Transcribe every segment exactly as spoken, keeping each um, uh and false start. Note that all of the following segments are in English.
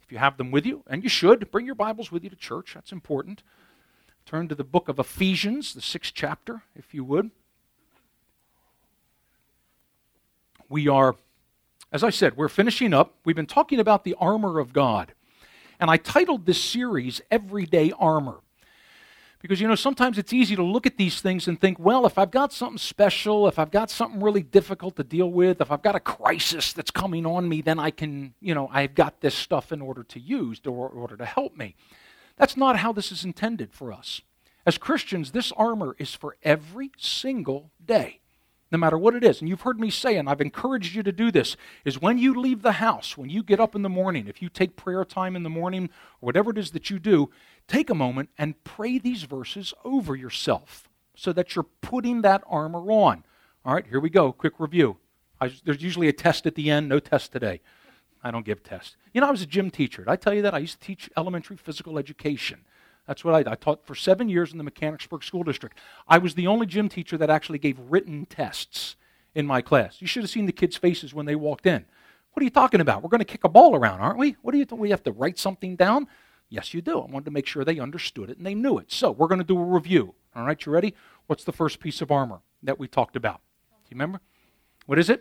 If you have them with you, and you should, bring your Bibles with you to church. That's important. Turn to the book of Ephesians, the sixth chapter, if you would. We are, as I said, we're finishing up. We've been talking about the armor of God. And I titled this series, Everyday Armor. Because, you know, sometimes it's easy to look at these things and think, well, if I've got something special, if I've got something really difficult to deal with, if I've got a crisis that's coming on me, then I can, you know, I've got this stuff in order to use, or in order to help me. That's not how this is intended for us. As Christians, this armor is for every single day, no matter what it is. And you've heard me say, and I've encouraged you to do this, is when you leave the house, when you get up in the morning, if you take prayer time in the morning, or whatever it is that you do, take a moment and pray these verses over yourself so that you're putting that armor on. All right, here we go. Quick review. I, there's usually a test at the end. No test today. I don't give tests. You know, I was a gym teacher. Did I tell you that? I used to teach elementary physical education. That's what I did. I taught for seven years in the Mechanicsburg School District. I was the only gym teacher that actually gave written tests in my class. You should have seen the kids' faces when they walked in. What are you talking about? We're going to kick a ball around, aren't we? What do you think? We have to write something down? Yes, you do. I wanted to make sure they understood it and they knew it. So we're going to do a review. All right, you ready? What's the first piece of armor that we talked about? Do you remember? What is it?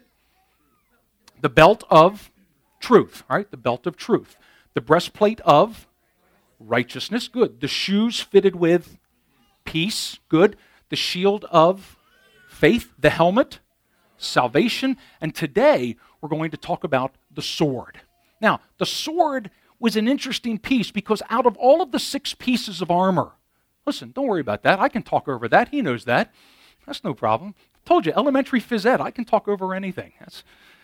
The belt of truth. All right, the belt of truth. The breastplate of righteousness. Good. The shoes fitted with peace. Good. The shield of faith. The helmet. Salvation. And today we're going to talk about the sword. Now, the sword was an interesting piece because out of all of the six pieces of armor, listen, don't worry about that. I can talk over that. He knows that. That's no problem. I told you, elementary phys ed, I can talk over anything. That's...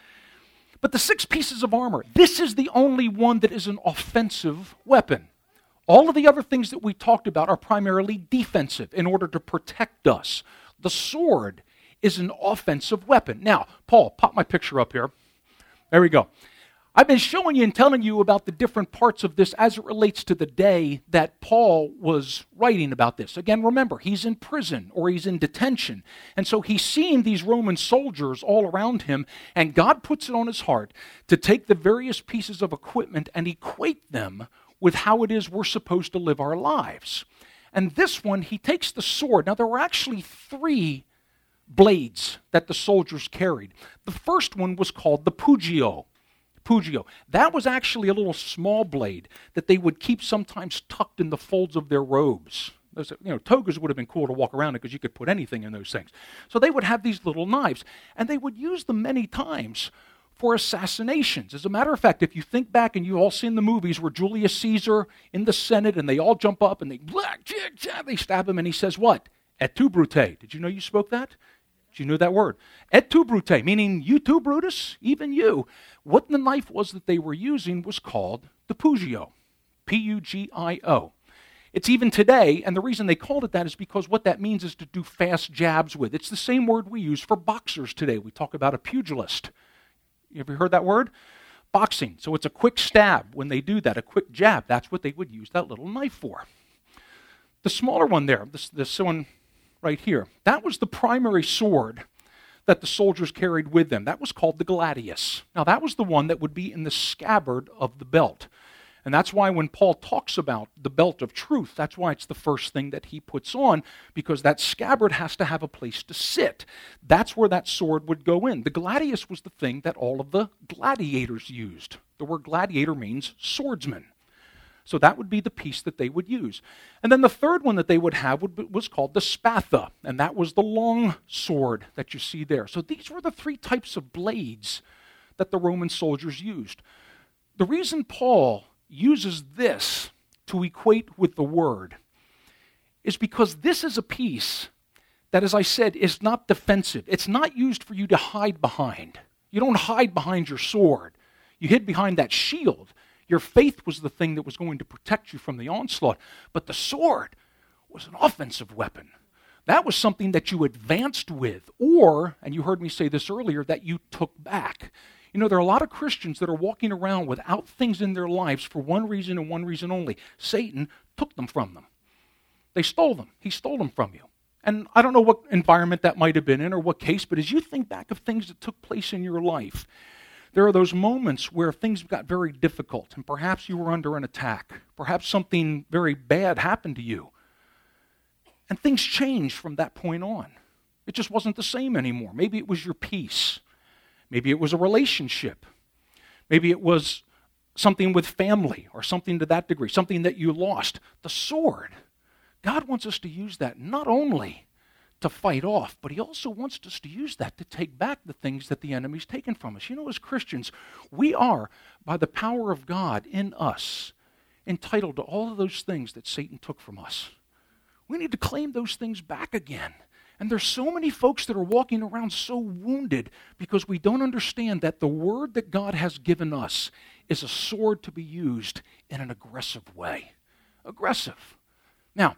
But the six pieces of armor, this is the only one that is an offensive weapon. All of the other things that we talked about are primarily defensive in order to protect us. The sword is an offensive weapon. Now, Paul, pop my picture up here. There we go. I've been showing you and telling you about the different parts of this as it relates to the day that Paul was writing about this. Again, remember, he's in prison or he's in detention. And so he's seeing these Roman soldiers all around him, and God puts it on his heart to take the various pieces of equipment and equate them with how it is we're supposed to live our lives. And this one, he takes the sword. Now, there were actually three blades that the soldiers carried. The first one was called the pugio. Pugio. That was actually a little small blade that they would keep sometimes tucked in the folds of their robes. Those, you know, togas would have been cool to walk around in because you could put anything in those things. So they would have these little knives, and they would use them many times for assassinations. As a matter of fact, if you think back, and you've all seen the movies where Julius Caesar in the Senate, and they all jump up and they black, they stab him, and he says what? Et tu, Brute. Did you know you spoke that? Did you know that word? Et tu, Brute, meaning you too, Brutus, even you. What the knife was that they were using was called the pugio, P U G I O. It's even today, and the reason they called it that is because what that means is to do fast jabs with. It's the same word we use for boxers today. We talk about a pugilist. You ever heard that word? Boxing. So it's a quick stab when they do that, a quick jab. That's what they would use that little knife for. The smaller one there, this, this one right here, that was the primary sword that the soldiers carried with them. That was called the gladius. Now, that was the one that would be in the scabbard of the belt. And that's why when Paul talks about the belt of truth, that's why it's the first thing that he puts on, because that scabbard has to have a place to sit. That's where that sword would go in. The gladius was the thing that all of the gladiators used. The word gladiator means swordsman. So that would be the piece that they would use. And then the third one that they would have would be, was called the spatha, and that was the long sword that you see there. So these were the three types of blades that the Roman soldiers used. The reason Paul uses this to equate with the word is because this is a piece that, as I said, is not defensive. It's not used for you to hide behind. You don't hide behind your sword. You hid behind that shield. Your faith was the thing that was going to protect you from the onslaught. But the sword was an offensive weapon. That was something that you advanced with, or, and you heard me say this earlier, that you took back. You know, there are a lot of Christians that are walking around without things in their lives for one reason and one reason only. Satan took them from them. They stole them. He stole them from you. And I don't know what environment that might have been in or what case, but as you think back of things that took place in your life, There are those moments where things got very difficult, and perhaps you were under an attack. Perhaps something very bad happened to you. And things changed from that point on. It just wasn't the same anymore. Maybe it was your peace. Maybe it was a relationship. Maybe it was something with family or something to that degree, something that you lost. The sword. God wants us to use that not only to fight off, but he also wants us to use that to take back the things that the enemy's taken from us. You know, as Christians, we are, by the power of God in us, entitled to all of those things that Satan took from us. We need to claim those things back again. And there's so many folks that are walking around so wounded because we don't understand that the word that God has given us is a sword to be used in an aggressive way. Aggressive. Now,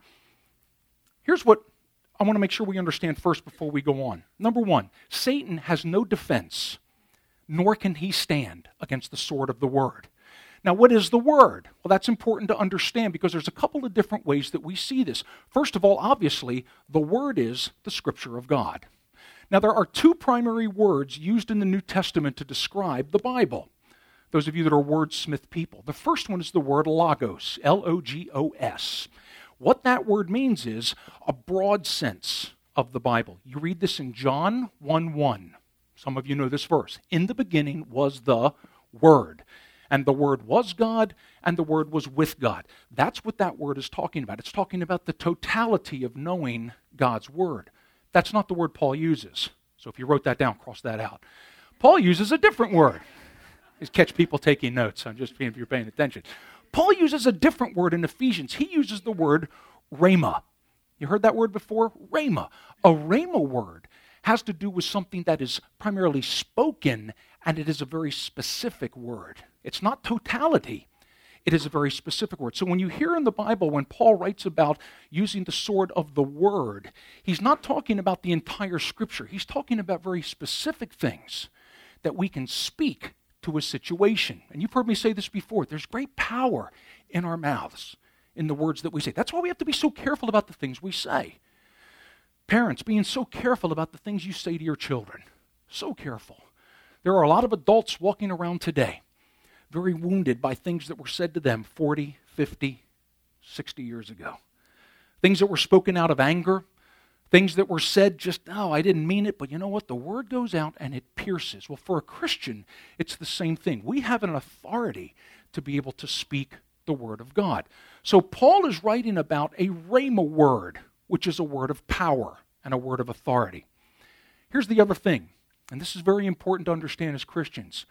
here's what I want to make sure we understand first before we go on. Number one, Satan has no defense, nor can he stand against the sword of the word. Now, what is the word? Well, that's important to understand because there's a couple of different ways that we see this. First of all, obviously, the word is the Scripture of God. Now, there are two primary words used in the New Testament to describe the Bible. Those of you that are wordsmith people. The first one is the word logos, L O G O S. What that word means is a broad sense of the Bible. You read this in John one one. Some of you know this verse. In the beginning was the Word. And the Word was God, and the Word was with God. That's what that word is talking about. It's talking about the totality of knowing God's Word. That's not the word Paul uses. So if you wrote that down, cross that out. Paul uses a different word. Just catch people taking notes. I'm just being if you're paying attention. Paul uses a different word in Ephesians. He uses the word rhema. You heard that word before? Rhema. A rhema word has to do with something that is primarily spoken, and it is a very specific word. It's not totality. It is a very specific word. So when you hear in the Bible, when Paul writes about using the sword of the word, he's not talking about the entire Scripture. He's talking about very specific things that we can speak to a situation. And you've heard me say this before. There's great power in our mouths, in the words that we say. That's why we have to be so careful about the things we say. Parents, being so careful about the things you say to your children. So careful. There are a lot of adults walking around today very wounded by things that were said to them forty, fifty, sixty years ago. Things that were spoken out of anger. Things that were said just, oh, I didn't mean it, but you know what? The word goes out and it pierces. Well, for a Christian, it's the same thing. We have an authority to be able to speak the word of God. So Paul is writing about a rhema word, which is a word of power and a word of authority. Here's the other thing, and this is very important to understand as Christians.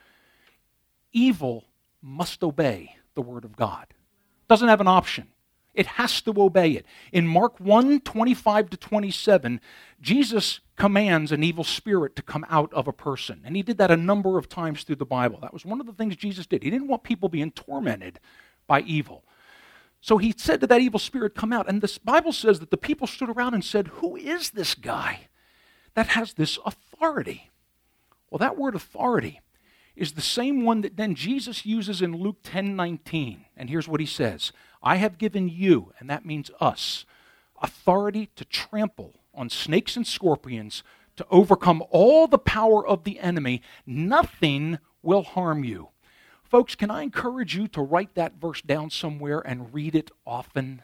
Evil must obey the word of God. Doesn't have an option. It has to obey it. In Mark one, twenty-five to twenty-seven, Jesus commands an evil spirit to come out of a person. And he did that a number of times through the Bible. That was one of the things Jesus did. He didn't want people being tormented by evil. So he said to that evil spirit, come out. And the Bible says that the people stood around and said, who is this guy that has this authority? Well, that word authority is the same one that then Jesus uses in Luke ten nineteen. And here's what he says. I have given you, and that means us, authority to trample on snakes and scorpions, to overcome all the power of the enemy. Nothing will harm you. Folks, can I encourage you to write that verse down somewhere and read it often?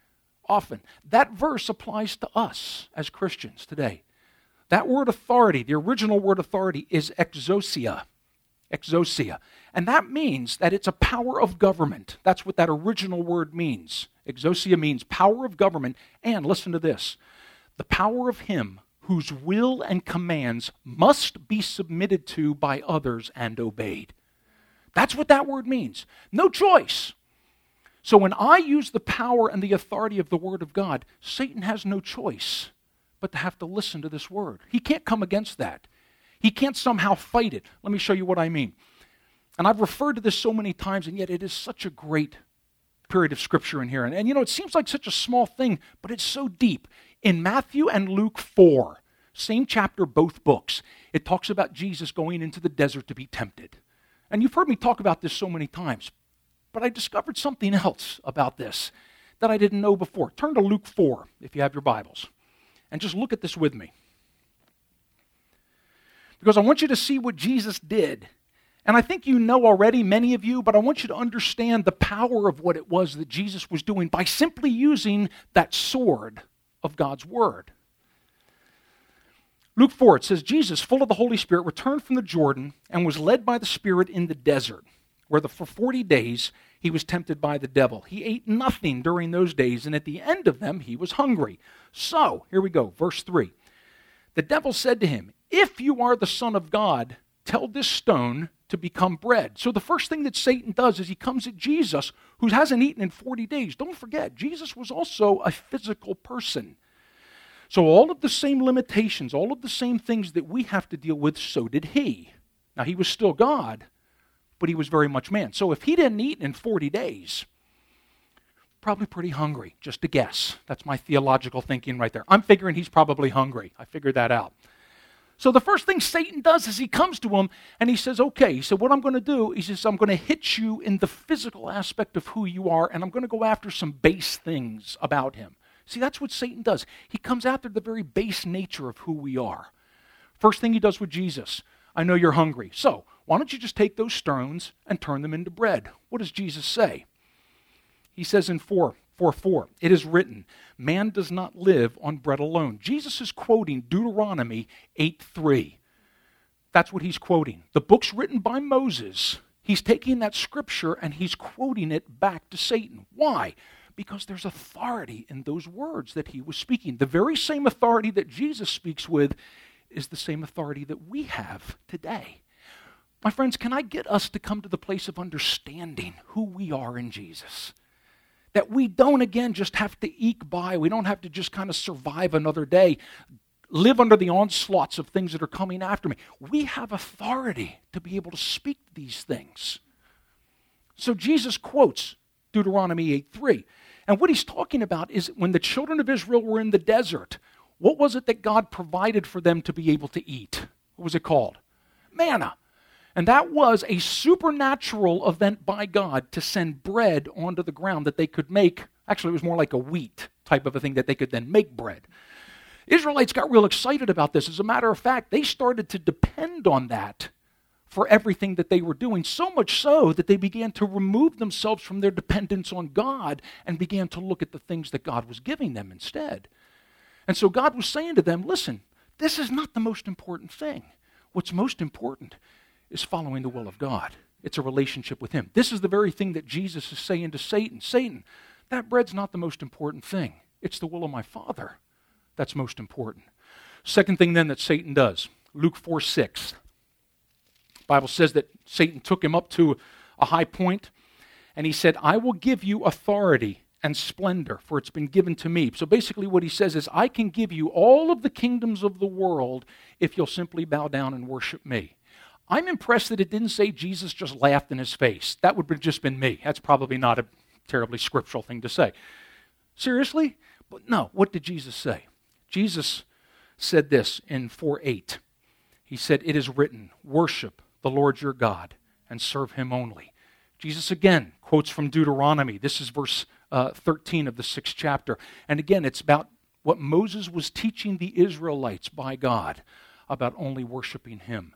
Often. That verse applies to us as Christians today. That word authority, the original word authority, is exousia. Exousia. And that means that it's a power of government. That's what that original word means. Exousia means power of government. And listen to this. The power of him whose will and commands must be submitted to by others and obeyed. That's what that word means. No choice. So when I use the power and the authority of the word of God, Satan has no choice but to have to listen to this word. He can't come against that. He can't somehow fight it. Let me show you what I mean. And I've referred to this so many times, and yet it is such a great period of Scripture in here. And, and you know, it seems like such a small thing, but it's so deep. In Matthew and Luke four, same chapter, both books, it talks about Jesus going into the desert to be tempted. And you've heard me talk about this so many times, but I discovered something else about this that I didn't know before. Turn to Luke four, if you have your Bibles, and just look at this with me. Because I want you to see what Jesus did And I think you know already, many of you, but I want you to understand the power of what it was that Jesus was doing by simply using that sword of God's Word. Luke four, it says, Jesus, full of the Holy Spirit, returned from the Jordan and was led by the Spirit in the desert, where the, for forty days he was tempted by the devil. He ate nothing during those days, and at the end of them he was hungry. So, here we go, verse three. The devil said to him, if you are the Son of God, tell this stone to become bread. So the first thing that Satan does is he comes at Jesus, who hasn't eaten in forty days. Don't forget, Jesus was also a physical person. So all of the same limitations, all of the same things that we have to deal with, so did he. Now, he was still God, but he was very much man. So if he didn't eat in forty days, probably pretty hungry, just a guess. That's my theological thinking right there. I'm figuring he's probably hungry. I figured that out. So the first thing Satan does is he comes to him and he says, okay, he said, what I'm going to do, he says, I'm going to hit you in the physical aspect of who you are, and I'm going to go after some base things about him. See, that's what Satan does. He comes after the very base nature of who we are. First thing he does with Jesus, I know you're hungry. So why don't you just take those stones and turn them into bread? What does Jesus say? He says in four, four, four, it is written, man does not live on bread alone. Jesus is quoting Deuteronomy eight three. That's what he's quoting. The book's written by Moses. He's taking that scripture and he's quoting it back to Satan. Why? Because there's authority in those words that he was speaking. The very same authority that Jesus speaks with is the same authority that we have today. My friends, can I get us to come to the place of understanding who we are in Jesus? That we don't, again, just have to eke by. We don't have to just kind of survive another day, live under the onslaughts of things that are coming after me. We have authority to be able to speak these things. So Jesus quotes Deuteronomy eight three. And what he's talking about is when the children of Israel were in the desert, what was it that God provided for them to be able to eat? What was it called? Manna. And that was a supernatural event by God to send bread onto the ground that they could make. Actually, it was more like a wheat type of a thing that they could then make bread. Israelites got real excited about this. As a matter of fact, they started to depend on that for everything that they were doing, so much so that they began to remove themselves from their dependence on God and began to look at the things that God was giving them instead. And so God was saying to them, listen, this is not the most important thing. What's most important is following the will of God. It's a relationship with him. This is the very thing that Jesus is saying to Satan. Satan, that bread's not the most important thing. It's the will of my Father that's most important. Second thing then that Satan does, Luke four six. The Bible says that Satan took him up to a high point and he said, I will give you authority and splendor, for it's been given to me. So basically what he says is, I can give you all of the kingdoms of the world if you'll simply bow down and worship me. I'm impressed that it didn't say Jesus just laughed in his face. That would have just been me. That's probably not a terribly scriptural thing to say. Seriously? But no, what did Jesus say? Jesus said this in four eight. He said, it is written, worship the Lord your God and serve him only. Jesus again quotes from Deuteronomy. This is verse uh, thirteen of the sixth chapter. And again, it's about what Moses was teaching the Israelites by God about only worshiping him.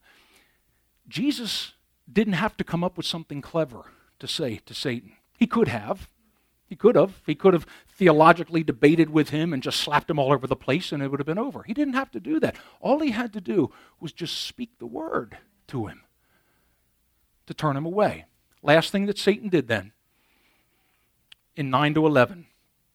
Jesus didn't have to come up with something clever to say to Satan. He could have. He could have. He could have theologically debated with him and just slapped him all over the place and it would have been over. He didn't have to do that. All he had to do was just speak the word to him to turn him away. Last thing that Satan did then, in nine to eleven,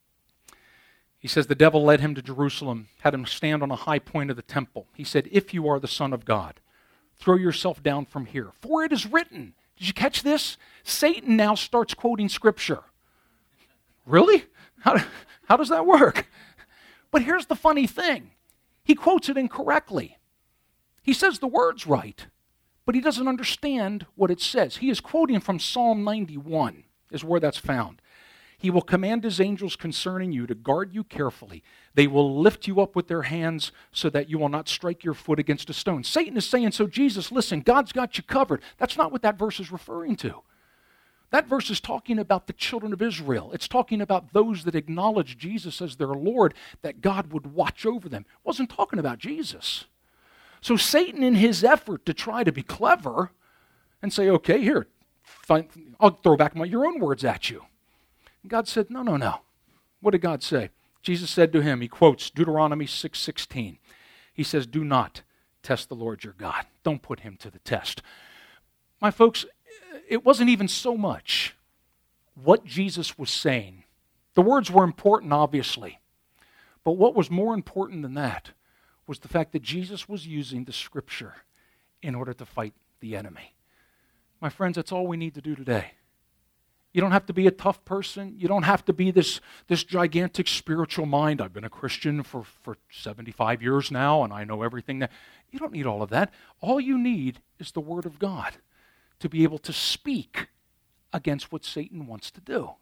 he says the devil led him to Jerusalem, had him stand on a high point of the temple. He said, if you are the Son of God, throw yourself down from here, for it is written. Did you catch this? Satan now starts quoting Scripture. Really? How, how does that work? But here's the funny thing. He quotes it incorrectly. He says the words right, but he doesn't understand what it says. He is quoting from Psalm ninety-one, is where that's found. He will command his angels concerning you to guard you carefully. They will lift you up with their hands so that you will not strike your foot against a stone. Satan is saying, so Jesus, listen, God's got you covered. That's not what that verse is referring to. That verse is talking about the children of Israel. It's talking about those that acknowledge Jesus as their Lord, that God would watch over them. It wasn't talking about Jesus. So Satan, in his effort to try to be clever, and say, okay, here, fine, I'll throw back my, your own words at you. And God said, no, no, no. What did God say? Jesus said to him, he quotes Deuteronomy six sixteen. He says, do not test the Lord your God. Don't put him to the test. My folks, it wasn't even so much what Jesus was saying. The words were important, obviously. But what was more important than that was the fact that Jesus was using the Scripture in order to fight the enemy. My friends, that's all we need to do today. You don't have to be a tough person. You don't have to be this, this gigantic spiritual mind. I've been a Christian for, for seventy-five years now, and I know everything. That You don't need all of that. All you need is the Word of God to be able to speak against what Satan wants to do.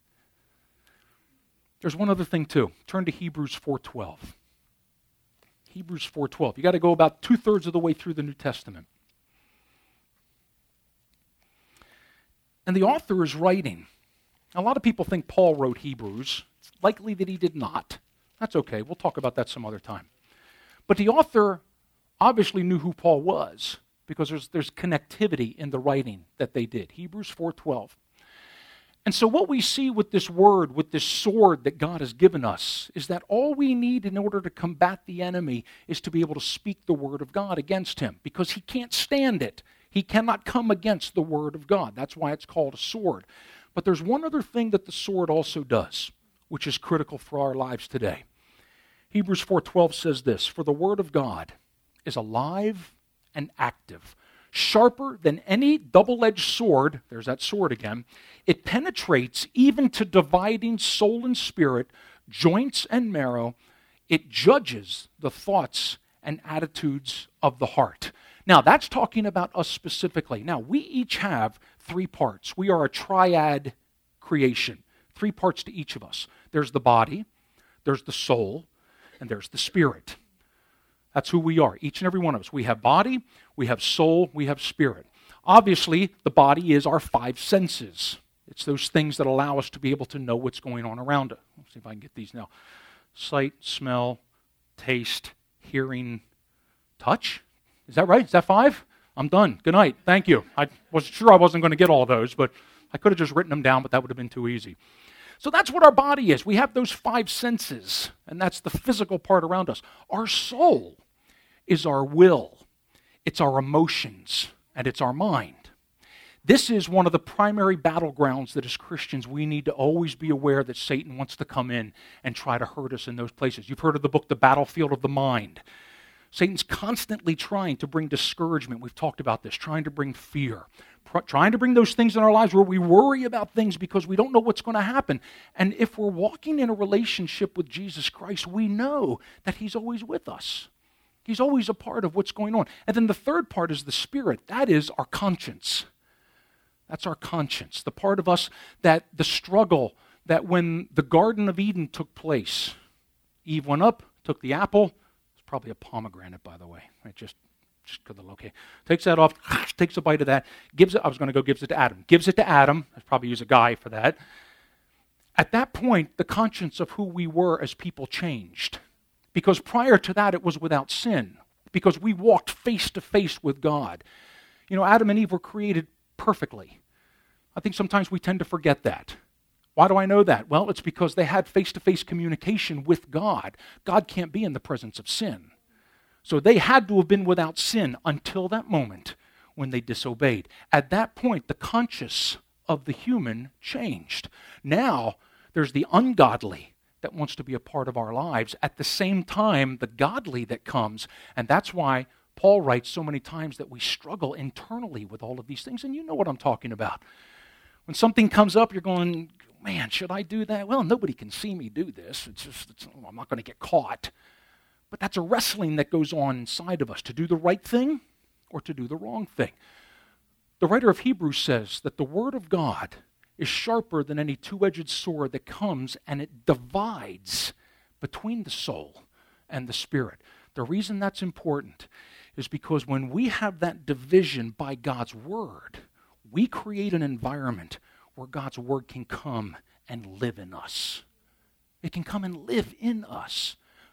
There's one other thing, too. Turn to Hebrews four twelve. Hebrews four twelve. You got to go about two-thirds of the way through the New Testament. And the author is writing. A lot of people think Paul wrote Hebrews. It's likely that he did not. That's okay. We'll talk about that some other time. But the author obviously knew who Paul was because there's, there's connectivity in the writing that they did. Hebrews four twelve. And so what we see with this word, with this sword that God has given us, is that all we need in order to combat the enemy is to be able to speak the word of God against him, because he can't stand it. He cannot come against the word of God. That's why it's called a sword. But there's one other thing that the sword also does, which is critical for our lives today. Hebrews four twelve says this, "For the word of God is alive and active, sharper than any double-edged sword," there's that sword again, "it penetrates even to dividing soul and spirit, joints and marrow. It judges the thoughts and attitudes of the heart." Now, that's talking about us specifically. Now, we each have three parts. We are a triad creation, three parts to each of us. There's the body, there's the soul, and there's the spirit. That's who we are, each and every one of us. We have body, we have soul, we have spirit. Obviously, the body is our five senses. It's those things that allow us to be able to know what's going on around us. Let's see if I can get these now. Sight, smell, taste, hearing, touch. Is that right? Is that five? I'm done. Good night. Thank you. I was sure I wasn't going to get all those, but I could have just written them down, but that would have been too easy. So that's what our body is. We have those five senses, and that's the physical part around us. Our soul is our will, it's our emotions, and it's our mind. This is one of the primary battlegrounds that as Christians we need to always be aware that Satan wants to come in and try to hurt us in those places. You've heard of the book, The Battlefield of the Mind. Satan's constantly trying to bring discouragement. We've talked about this, trying to bring fear, pr- trying to bring those things in our lives where we worry about things because we don't know what's going to happen. And if we're walking in a relationship with Jesus Christ, we know that he's always with us. He's always a part of what's going on. And then the third part is the spirit. That is our conscience. That's our conscience, the part of us that the struggle that when the Garden of Eden took place, Eve went up, took the apple. It's probably a pomegranate, by the way. Right? Just, just because okay, takes that off, takes a bite of that, gives it. I was going to go gives it to Adam. Gives it to Adam. I'd probably use a guy for that. At that point, the conscience of who we were as people changed, because prior to that, it was without sin. Because we walked face to face with God. You know, Adam and Eve were created perfectly. I think sometimes we tend to forget that. Why do I know that? Well, it's because they had face-to-face communication with God. God can't be in the presence of sin. So they had to have been without sin until that moment when they disobeyed. At that point, the conscience of the human changed. Now, there's the ungodly that wants to be a part of our lives. At the same time, the godly that comes. And that's why Paul writes so many times that we struggle internally with all of these things. And you know what I'm talking about. When something comes up, you're going, man, should I do that? Well, nobody can see me do this. It's just, it's, I'm not going to get caught. But that's a wrestling that goes on inside of us, to do the right thing or to do the wrong thing. The writer of Hebrews says that the word of God is sharper than any two-edged sword that comes and it divides between the soul and the spirit. The reason that's important is because when we have that division by God's word, we create an environment where God's word can come and live in us. It can come and live in us.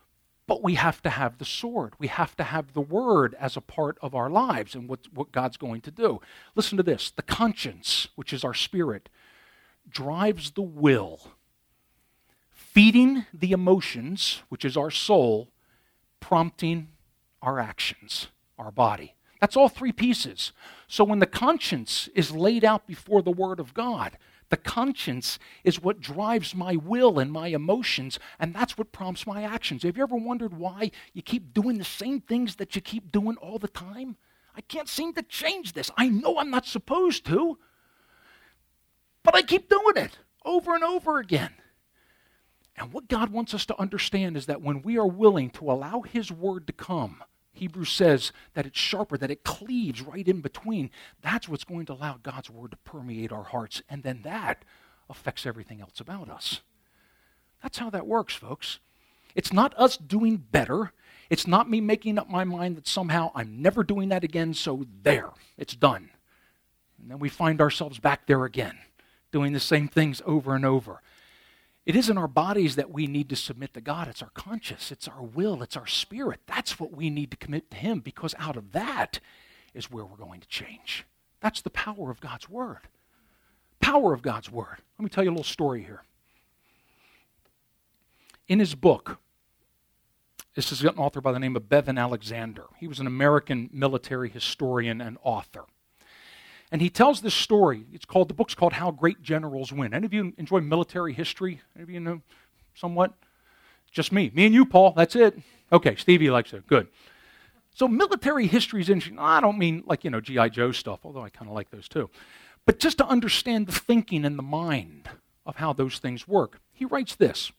But we have to have the sword. We have to have the word as a part of our lives and what, what God's going to do. Listen to this. The conscience, which is our spirit, drives the will. Feeding the emotions, which is our soul, prompting our actions, our body. That's all three pieces. So when the conscience is laid out before the Word of God, the conscience is what drives my will and my emotions, and that's what prompts my actions. Have you ever wondered why you keep doing the same things that you keep doing all the time? I can't seem to change this. I know I'm not supposed to, but I keep doing it over and over again. And what God wants us to understand is that when we are willing to allow His Word to come, Hebrews says that it's sharper, that it cleaves right in between. That's what's going to allow God's Word to permeate our hearts, and then that affects everything else about us. That's how that works, folks. It's not us doing better. It's not me making up my mind that somehow I'm never doing that again, so there, it's done. And then we find ourselves back there again, doing the same things over and over. It isn't our bodies that we need to submit to God. It's our conscience. It's our will. It's our spirit. That's what we need to commit to Him, because out of that is where we're going to change. That's the power of God's Word. Power of God's Word. Let me tell you a little story here. In his book, this is an author by the name of Bevan Alexander. He was an American military historian and author. And he tells this story. It's called, the book's called How Great Generals Win. Any of you enjoy military history? Any of you know somewhat? Just me. Me and you, Paul. That's it. Okay, Stevie likes it. Good. So military history is interesting. I don't mean like, you know, G I Joe stuff, although I kind of like those too. But just to understand the thinking and the mind of how those things work. He writes this.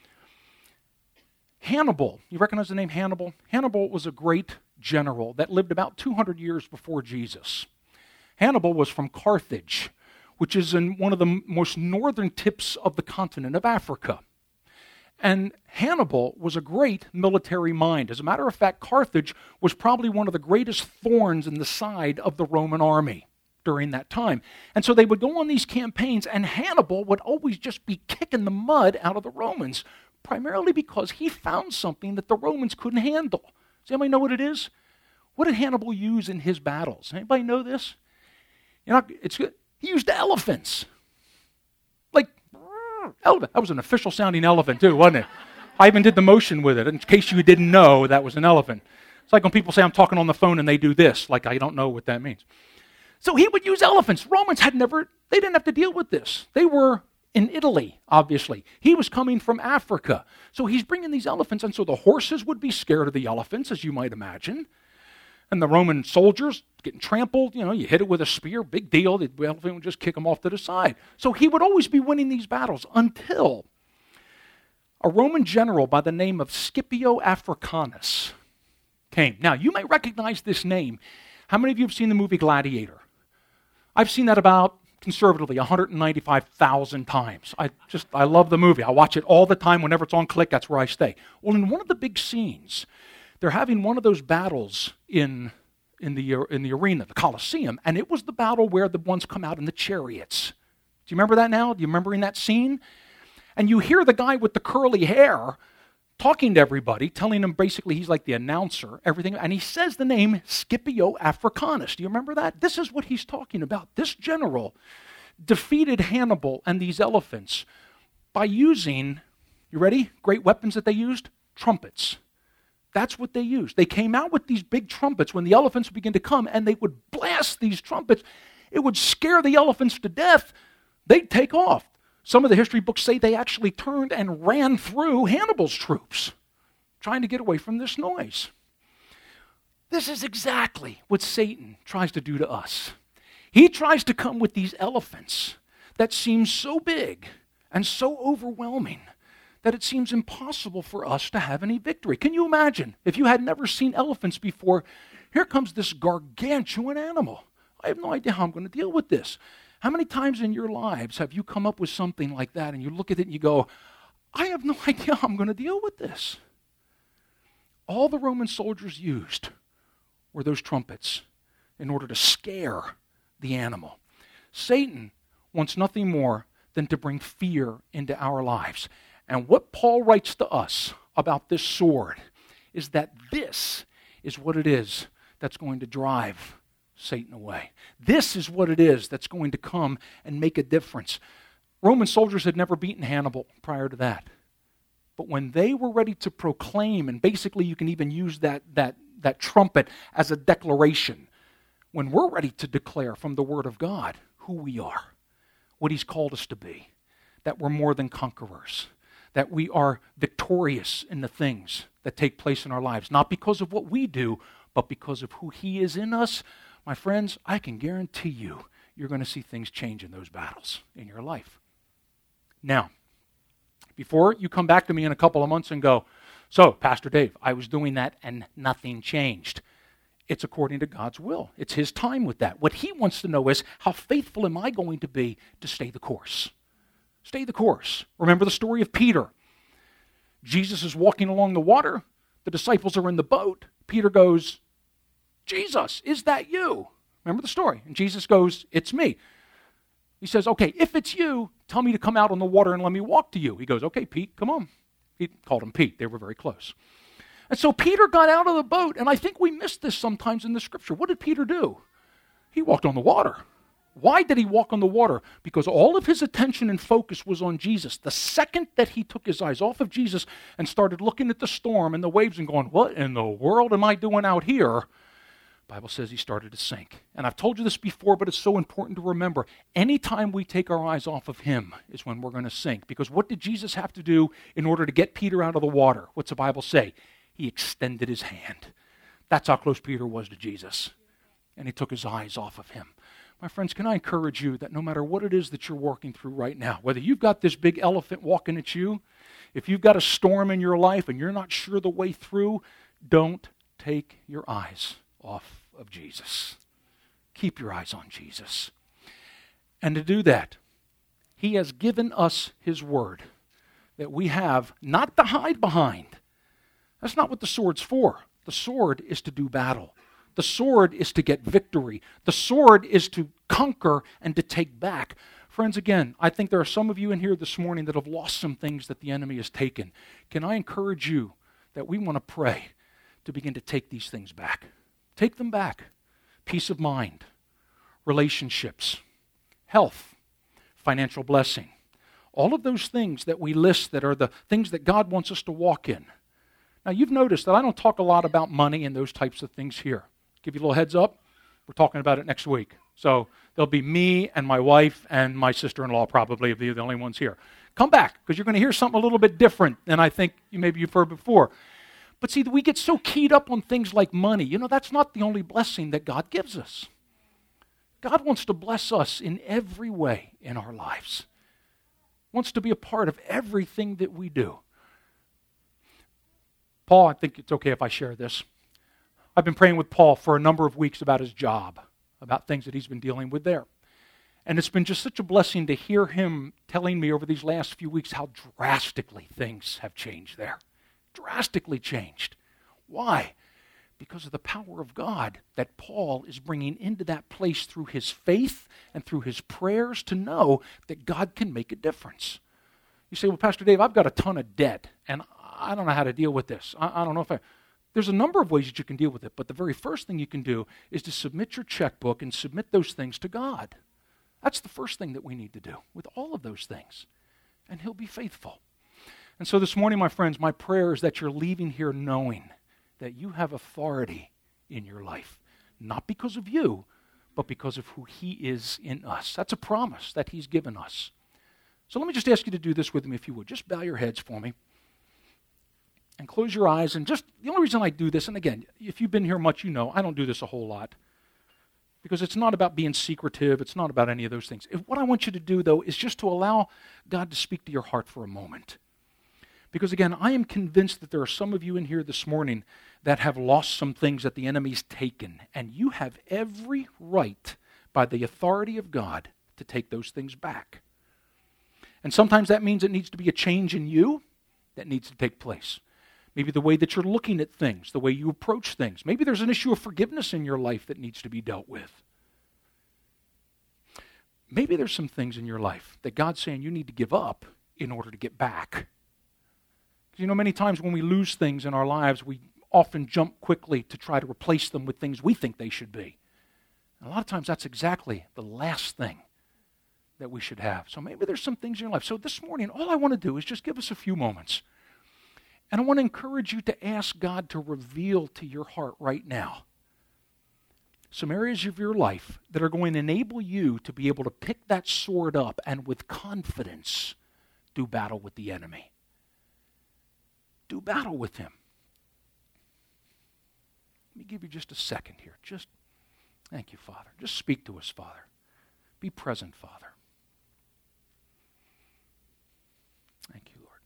Hannibal, you recognize the name Hannibal? Hannibal was a great general that lived about two hundred years before Jesus. Hannibal was from Carthage, which is in one of the most northern tips of the continent of Africa. And Hannibal was a great military mind. As a matter of fact, Carthage was probably one of the greatest thorns in the side of the Roman army during that time. And so they would go on these campaigns, and Hannibal would always just be kicking the mud out of the Romans, primarily because he found something that the Romans couldn't handle. Does anybody know what it is? What did Hannibal use in his battles? Anybody know this? You know, it's good. He used elephants. Like, elephant. That was an official sounding elephant too, wasn't it? I even did the motion with it. In case you didn't know, that was an elephant. It's like when people say I'm talking on the phone and they do this, like I don't know what that means. So he would use elephants. Romans had never, they didn't have to deal with this. They were in Italy, obviously. He was coming from Africa. So he's bringing these elephants, and so the horses would be scared of the elephants, as you might imagine. And the Roman soldiers getting trampled, you know, you hit it with a spear, big deal. The elephant would just kick them off to the side. So he would always be winning these battles until a Roman general by the name of Scipio Africanus came. Now, you may recognize this name. How many of you have seen the movie Gladiator? I've seen that about, conservatively, one hundred ninety-five thousand times. I just, I love the movie. I watch it all the time. Whenever it's on click, that's where I stay. Well, in one of the big scenes, they're having one of those battles in, in, the, in the arena, the Colosseum, and it was the battle where the ones come out in the chariots. Do you remember that now? Do you remember in that scene? And you hear the guy with the curly hair talking to everybody, telling them basically he's like the announcer, everything, and he says the name Scipio Africanus. Do you remember that? This is what he's talking about. This general defeated Hannibal and these elephants by using, you ready? Great weapons that they used? Trumpets. That's what they used. They came out with these big trumpets when the elephants began to come, and they would blast these trumpets. It would scare the elephants to death. They'd take off. Some of the history books say they actually turned and ran through Hannibal's troops, trying to get away from this noise. This is exactly what Satan tries to do to us. He tries to come with these elephants that seem so big and so overwhelming that it seems impossible for us to have any victory. Can you imagine if you had never seen elephants before? Here comes this gargantuan animal. I have no idea how I'm going to deal with this. How many times in your lives have you come up with something like that and you look at it and you go, I have no idea how I'm going to deal with this? All the Roman soldiers used were those trumpets in order to scare the animal. Satan wants nothing more than to bring fear into our lives. And what Paul writes to us about this sword is that this is what it is that's going to drive Satan away. This is what it is that's going to come and make a difference. Roman soldiers had never beaten Hannibal prior to that. But when they were ready to proclaim, and basically you can even use that, that, that trumpet as a declaration, when we're ready to declare from the Word of God who we are, what He's called us to be, that we're more than conquerors, that we are victorious in the things that take place in our lives, not because of what we do, but because of who He is in us, my friends, I can guarantee you, you're going to see things change in those battles in your life. Now, before you come back to me in a couple of months and go, so, Pastor Dave, I was doing that and nothing changed. It's according to God's will. It's His time with that. What He wants to know is, how faithful am I going to be to stay the course? Stay the course. Remember the story of Peter. Jesus is walking along the water. The disciples are in the boat. Peter goes, Jesus, is that you? Remember the story. And Jesus goes, it's me. He says, okay, if it's you, tell me to come out on the water and let me walk to you. He goes, okay, Pete, come on. He called him Pete. They were very close. And so Peter got out of the boat, and I think we miss this sometimes in the Scripture. What did Peter do? He walked on the water. Why did he walk on the water? Because all of his attention and focus was on Jesus. The second that he took his eyes off of Jesus and started looking at the storm and the waves and going, what in the world am I doing out here? The Bible says he started to sink. And I've told you this before, but it's so important to remember. Anytime we take our eyes off of Him is when we're going to sink. Because what did Jesus have to do in order to get Peter out of the water? What's the Bible say? He extended His hand. That's how close Peter was to Jesus. And He took His eyes off of Him. My friends, can I encourage you that no matter what it is that you're working through right now, whether you've got this big elephant walking at you, if you've got a storm in your life and you're not sure the way through, don't take your eyes off of Jesus. Keep your eyes on Jesus. And to do that, He has given us His Word that we have not to hide behind. That's not what the sword's for. The sword is to do battle. The sword is to get victory. The sword is to conquer and to take back. Friends, again, I think there are some of you in here this morning that have lost some things that the enemy has taken. Can I encourage you that we want to pray to begin to take these things back? Take them back. Peace of mind, relationships, health, financial blessing. All of those things that we list that are the things that God wants us to walk in. Now, you've noticed that I don't talk a lot about money and those types of things here. Give you a little heads up. We're talking about it next week. So there'll be me and my wife and my sister-in-law probably, the only ones here. Come back, because you're going to hear something a little bit different than I think you maybe you've heard before. But see, we get so keyed up on things like money. You know, that's not the only blessing that God gives us. God wants to bless us in every way in our lives. Wants to be a part of everything that we do. Paul, I think it's okay if I share this. I've been praying with Paul for a number of weeks about his job, about things that he's been dealing with there. And it's been just such a blessing to hear him telling me over these last few weeks how drastically things have changed there. Drastically changed. Why? Because of the power of God that Paul is bringing into that place through his faith and through his prayers to know that God can make a difference. You say, well, Pastor Dave, I've got a ton of debt, and I don't know how to deal with this. I, I don't know if I... There's a number of ways that you can deal with it, but the very first thing you can do is to submit your checkbook and submit those things to God. That's the first thing that we need to do with all of those things, and He'll be faithful. And so this morning, my friends, my prayer is that you're leaving here knowing that you have authority in your life, not because of you, but because of who He is in us. That's a promise that He's given us. So let me just ask you to do this with me, if you would. Just bow your heads for me and close your eyes. And just the only reason I do this, and again, if you've been here much, you know, I don't do this a whole lot because it's not about being secretive. It's not about any of those things. If, what I want you to do, though, is just to allow God to speak to your heart for a moment. Because again, I am convinced that there are some of you in here this morning that have lost some things that the enemy's taken. And you have every right, by the authority of God, to take those things back. And sometimes that means it needs to be a change in you that needs to take place. Maybe the way that you're looking at things, the way you approach things. Maybe there's an issue of forgiveness in your life that needs to be dealt with. Maybe there's some things in your life that God's saying you need to give up in order to get back. You know, many times when we lose things in our lives, we often jump quickly to try to replace them with things we think they should be. And a lot of times that's exactly the last thing that we should have. So maybe there's some things in your life. So this morning, all I want to do is just give us a few moments. And I want to encourage you to ask God to reveal to your heart right now some areas of your life that are going to enable you to be able to pick that sword up and with confidence do battle with the enemy. Do battle with him. Let me give you just a second here. Just, thank you, Father. Just speak to us, Father. Be present, Father. Thank you, Lord.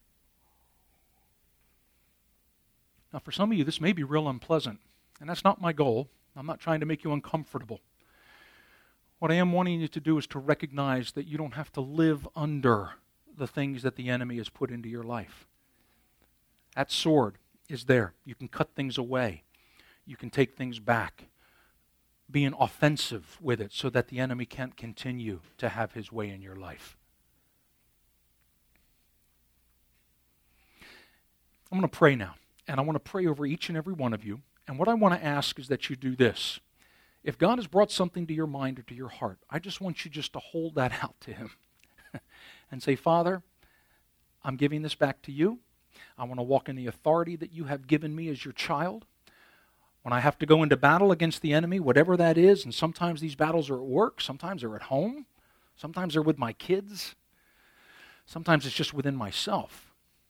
Now, for some of you, this may be real unpleasant, and that's not my goal. I'm not trying to make you uncomfortable. What I am wanting you to do is to recognize that you don't have to live under the things that the enemy has put into your life. That sword is there. You can cut things away. You can take things back. Being offensive with it so that the enemy can't continue to have his way in your life. I'm going to pray now, and I want to pray over each and every one of you. And what I want to ask is that you do this. If God has brought something to your mind or to your heart, I just want you just to hold that out to him and say, Father, I'm giving this back to you. I want to walk in the authority that you have given me as your child. When I have to go into battle against the enemy, whatever that is, and sometimes these battles are at work, sometimes they're at home, sometimes they're with my kids, sometimes it's just within myself.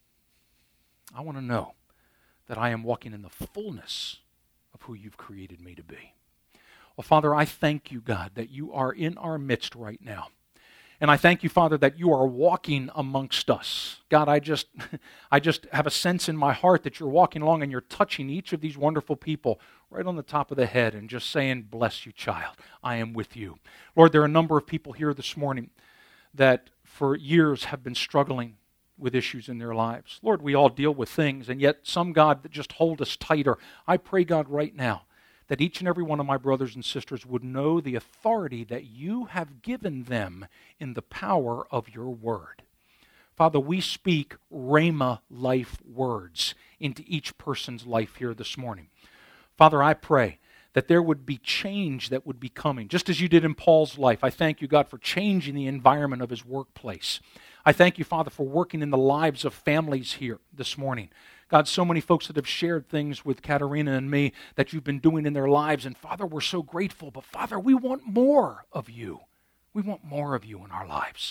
I want to know that I am walking in the fullness of who you've created me to be. Well, Father, I thank you, God, that you are in our midst right now. And I thank you, Father, that you are walking amongst us. God, I just I just have a sense in my heart that you're walking along and you're touching each of these wonderful people right on the top of the head and just saying, bless you, child. I am with you. Lord, there are a number of people here this morning that for years have been struggling with issues in their lives. Lord, we all deal with things, and yet some, God, that just hold us tighter. I pray, God, right now, that each and every one of my brothers and sisters would know the authority that you have given them in the power of your word. Father, we speak Rhema life words into each person's life here this morning. Father, I pray that there would be change that would be coming, just as you did in Paul's life. I thank you, God, for changing the environment of his workplace. I thank you, Father, for working in the lives of families here this morning. God, so many folks that have shared things with Katerina and me that you've been doing in their lives. And Father, we're so grateful. But Father, we want more of you. We want more of you in our lives.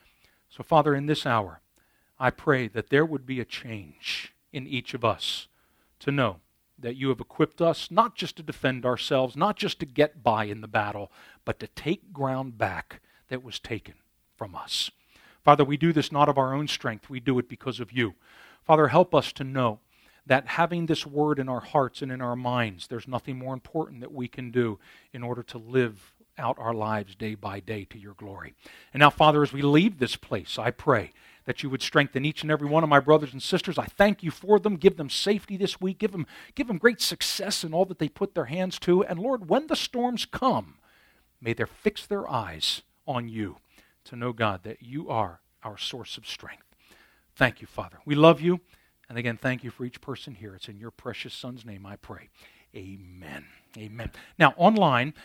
So Father, in this hour, I pray that there would be a change in each of us to know that you have equipped us not just to defend ourselves, not just to get by in the battle, but to take ground back that was taken from us. Father, we do this not of our own strength. We do it because of you. Father, help us to know that having this word in our hearts and in our minds, there's nothing more important that we can do in order to live out our lives day by day to your glory. And now, Father, as we leave this place, I pray that you would strengthen each and every one of my brothers and sisters. I thank you for them. Give them safety this week. Give them, give them great success in all that they put their hands to. And Lord, when the storms come, may they fix their eyes on you to know, God, that you are our source of strength. Thank you, Father. We love you. And again, thank you for each person here. It's in your precious Son's name I pray. Amen. Amen. Now, online,